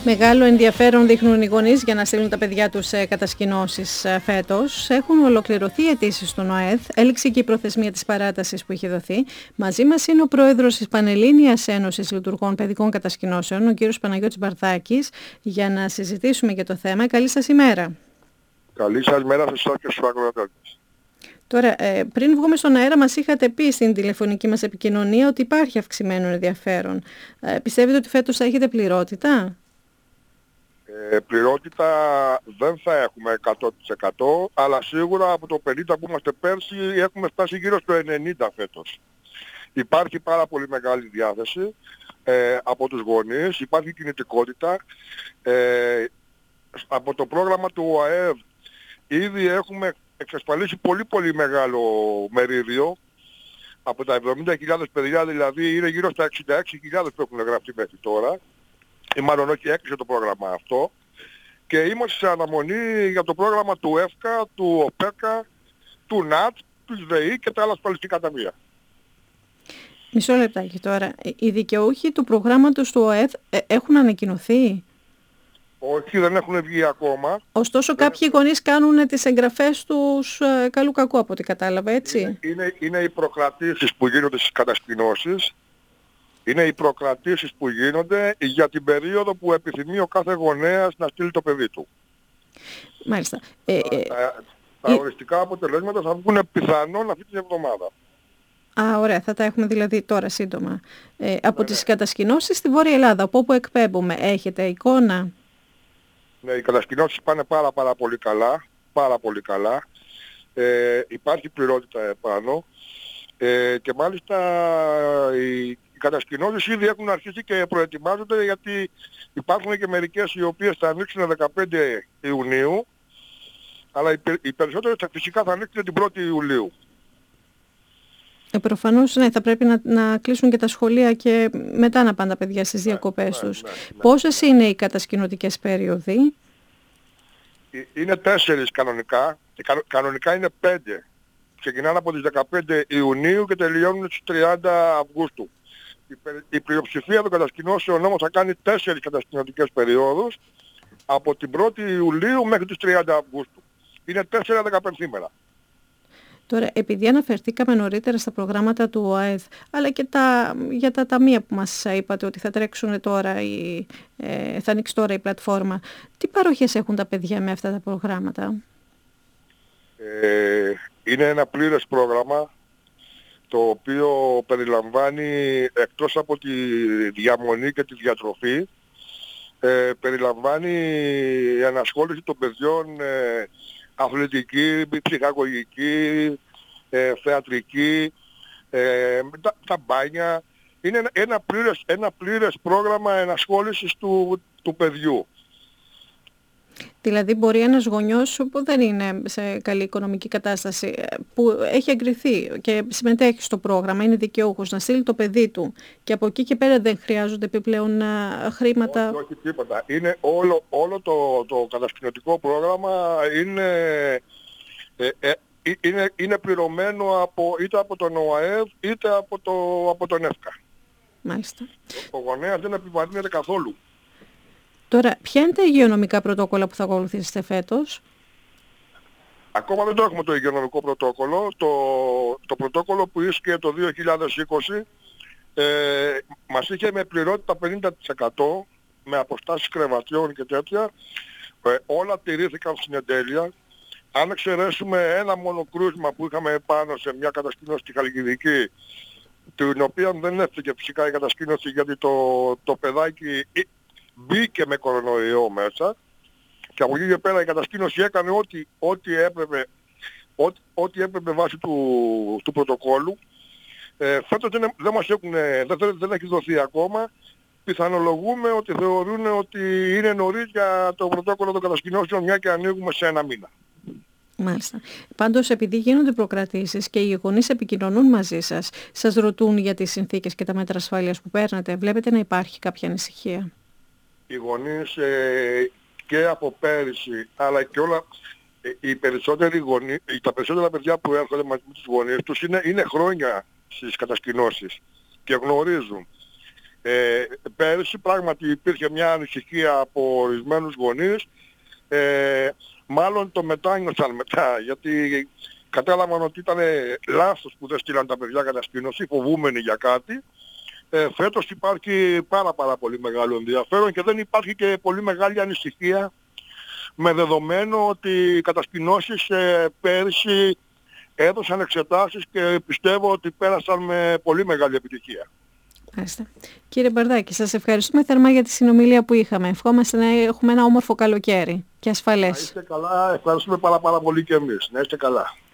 Μεγάλο ενδιαφέρον δείχνουν οι γονείς για να στείλουν τα παιδιά τους σε κατασκηνώσεις φέτος. Έχουν ολοκληρωθεί οι αιτήσεις στον ΟΑΕΔ, έληξε και η προθεσμία της παράτασης που είχε δοθεί. Μαζί μας είναι ο πρόεδρος της Πανελλήνιας Ένωσης Λειτουργών Παιδικών Κατασκηνώσεων, ο κύριος Παναγιώτης Μπαρδάκης, για να συζητήσουμε για το θέμα. Καλή σας ημέρα. Καλή σας μέρα σε εσάς και στους ακροατές. Τώρα, πριν βγούμε στον αέρα μας είχατε πει στην τηλεφωνική μας επικοινωνία ότι υπάρχει αυξημένο ενδιαφέρον. Πιστεύετε ότι φέτος θα έχετε πληρότητα? Πληρότητα δεν θα έχουμε 100%, αλλά σίγουρα από το 50 που είμαστε πέρσι έχουμε φτάσει γύρω στο 90 φέτος. Υπάρχει πάρα πολύ μεγάλη διάθεση από τους γονείς, υπάρχει κινητικότητα. Από το πρόγραμμα του ΟΑΕΔ ήδη έχουμε εξασφαλίσει πολύ μεγάλο μερίδιο. Από τα 70.000 παιδιά δηλαδή είναι γύρω στα 66.000 που έχουν γραφτεί μέχρι τώρα. Ή μάλλον όχι, έκλεισε το πρόγραμμα αυτό. Και είμαστε σε αναμονή για το πρόγραμμα του ΕΦΚΑ, του ΟΠΕΚΑ, του ΝΑΤ, του ΔΕΗ και τα άλλα ασφαλιστικά ταμεία. Μισό λεπτάκι τώρα. Οι δικαιούχοι του προγράμματος του ΟΑΕΔ έχουν ανακοινωθεί? Όχι, δεν έχουν βγει ακόμα. Ωστόσο κάποιοι γονείς κάνουν τις εγγραφές τους καλού κακού από ό,τι κατάλαβα, έτσι. Είναι οι προκρατήσεις που γίνονται στις κατασκηνώσεις. Είναι οι προκρατήσεις που γίνονται για την περίοδο που επιθυμεί ο κάθε γονέας να στείλει το παιδί του. Μάλιστα. Τα οριστικά αποτελέσματα θα βγουν πιθανόν αυτή την εβδομάδα. Ωραία, θα τα έχουμε δηλαδή τώρα σύντομα. Από τις κατασκηνώσεις στη Βόρεια Ελλάδα, από όπου εκπέμπουμε, έχετε εικόνα? Ναι, οι κατασκηνώσεις πάνε πάρα πολύ καλά. Πάρα πολύ καλά. Υπάρχει πληρότητα επάνω. Και μάλιστα οι κατασκηνώσεις ήδη έχουν αρχίσει και προετοιμάζονται, γιατί υπάρχουν και μερικές οι οποίες θα ανοίξουν 15 Ιουνίου, αλλά οι περισσότερες φυσικά θα ανοίξουν την 1η Ιουλίου. Προφανώς ναι, θα πρέπει να κλείσουν και τα σχολεία και μετά να πάνε τα παιδιά στις διακοπές τους. Πόσες είναι οι κατασκηνωτικές περίοδοι? Είναι 4 κανονικά. Κανονικά είναι 5. Ξεκινάνε από τις 15 Ιουνίου και τελειώνουν στις 30 Αυγούστου. Η πλειοψηφία των κατασκηνώσεων όμως θα κάνει 4 κατασκηνωτικές περιόδους από την 1η Ιουλίου μέχρι τις 30 Αυγούστου. Είναι 4-15 σήμερα. Τώρα, επειδή αναφερθήκαμε νωρίτερα στα προγράμματα του ΟΑΕΔ, αλλά και για τα ταμεία που μας είπατε ότι θα τρέξουν τώρα, θα ανοίξει τώρα η πλατφόρμα, τι παροχές έχουν τα παιδιά με αυτά τα προγράμματα? Είναι ένα πλήρες πρόγραμμα, το οποίο περιλαμβάνει, εκτός από τη διαμονή και τη διατροφή, περιλαμβάνει η ανασχόληση των παιδιών, αθλητική, ψυχαγωγική, θεατρική, τα μπάνια. Είναι ένα πλήρες πρόγραμμα ενασχόλησης του παιδιού. Δηλαδή μπορεί ένας γονιός που δεν είναι σε καλή οικονομική κατάσταση, που έχει εγκριθεί και συμμετέχει στο πρόγραμμα, είναι δικαιούχος, να στείλει το παιδί του και από εκεί και πέρα δεν χρειάζονται επιπλέον χρήματα? Όχι τίποτα. Είναι όλο το κατασκηνωτικό πρόγραμμα είναι πληρωμένο είτε από τον ΟΑΕΔ είτε από τον ΕΦΚΑ. Μάλιστα. Ο γονέας δεν επιβαρύνεται καθόλου. Τώρα, ποια είναι τα υγειονομικά πρωτόκολλα που θα ακολουθήσετε φέτος? Ακόμα δεν το έχουμε το υγειονομικό πρωτόκολλο. Το πρωτόκολλο που ίσχυε το 2020 μας είχε με πληρότητα 50%, με αποστάσεις κρεβατιών και τέτοια. Όλα τηρήθηκαν στην εντέλεια. Αν εξαιρέσουμε ένα μόνο κρούσμα που είχαμε πάνω σε μια κατασκήνωση στη Χαλκιδική, την οποία δεν έφυγε φυσικά η κατασκήνωση γιατί το παιδάκι μπήκε με κορονοϊό μέσα, και από εκεί και πέρα η κατασκήνωση έκανε ό,τι έπρεπε βάσει του πρωτοκόλλου. Φέτος δεν έχει δοθεί ακόμα. Πιθανολογούμε ότι θεωρούν ότι είναι νωρίς για το πρωτόκολλο των κατασκηνώσεων, μια και ανοίγουμε σε 1 μήνα. Μάλιστα. Πάντως, επειδή γίνονται προκρατήσεις και οι γονείς επικοινωνούν μαζί σας, σας ρωτούν για τις συνθήκες και τα μέτρα ασφάλειας που παίρνετε, βλέπετε να υπάρχει κάποια ανησυχία? Οι γονείς και από πέρυσι, αλλά και τα περισσότερα παιδιά που έρχονται μαζί με τους γονείς τους είναι χρόνια στις κατασκηνώσεις και γνωρίζουν. Πέρυσι πράγματι υπήρχε μια ανησυχία από ορισμένους γονείς, μάλλον το μετάνιωσαν μετά, γιατί κατάλαβαν ότι ήταν λάθος που δεν στείλαν τα παιδιά κατασκήνωση, φοβούμενοι για κάτι. Φέτος υπάρχει πάρα πολύ μεγάλο ενδιαφέρον και δεν υπάρχει και πολύ μεγάλη ανησυχία, με δεδομένο ότι οι κατασκηνώσεις πέρυσι έδωσαν εξετάσεις και πιστεύω ότι πέρασαν με πολύ μεγάλη επιτυχία. Μάλιστα. Κύριε Μπαρδάκη, σας ευχαριστούμε θερμά για τη συνομιλία που είχαμε. Ευχόμαστε να έχουμε ένα όμορφο καλοκαίρι και ασφαλές. Να είστε καλά, ευχαριστούμε πάρα πολύ και εμείς. Να είστε καλά.